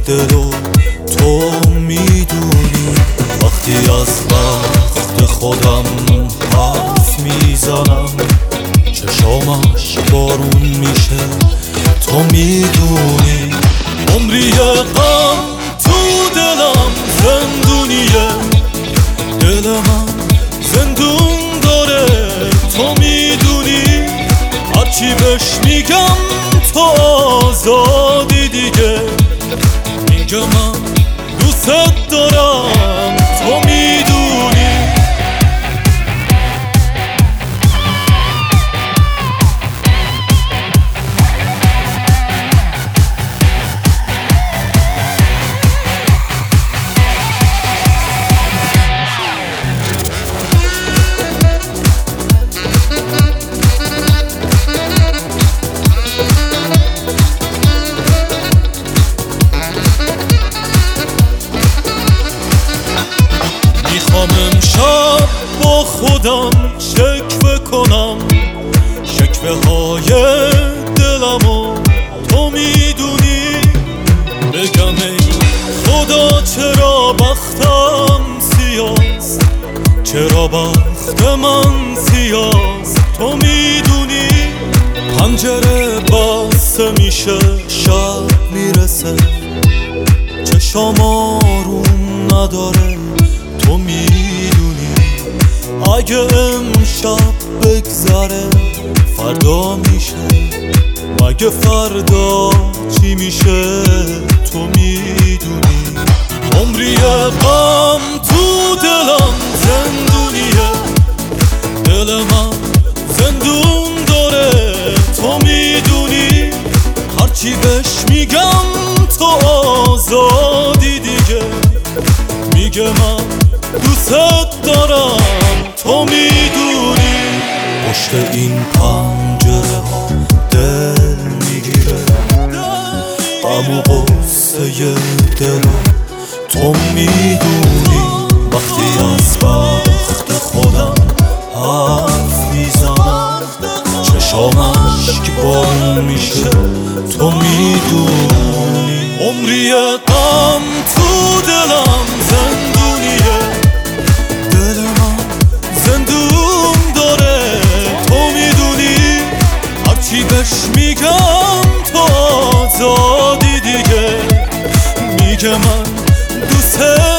دلو تو میدونی. وقتی از وقت خودم حرف میزنم چشامش بارون میشه تو میدونی. عمری غم تو دلم زندونیه، دل من زندون داره تو میدونی. هرچی بهش میگم تو آزادی دیگه، میگه من دوست دارم تو میدونی. میخوام امشب با خودم شکوه کنم، شکوه های دلمو تو میدونی. بگم ای خدا چرا بختم سیاست، چرا بخت من سیاست تو میدونی. پنجره بسته میشه شب میرسه، چشام آروم نداره تو میدونی. اگه امشب بگذره فردا میشه، مگه فردا چی میشه تو میدونی. عمری غم تو دلم زندونیه، دل من زندون داره تو میدونی. هرچی بهش میگم تو آزادی دیگه، میگه من دوست دارم تو میدونی. پشت این پنجره ها دل میگیره، غم و غصه دل تو میدونی. وقتی از بخت خودم حرف میزنم چشامش که بارون میشه تو میدونی. عمری غم تو دلم زندونیه، دل من زندون داره تو میدونی. هرچی بهش میگم تو آزادی دیگه، میگه من دوست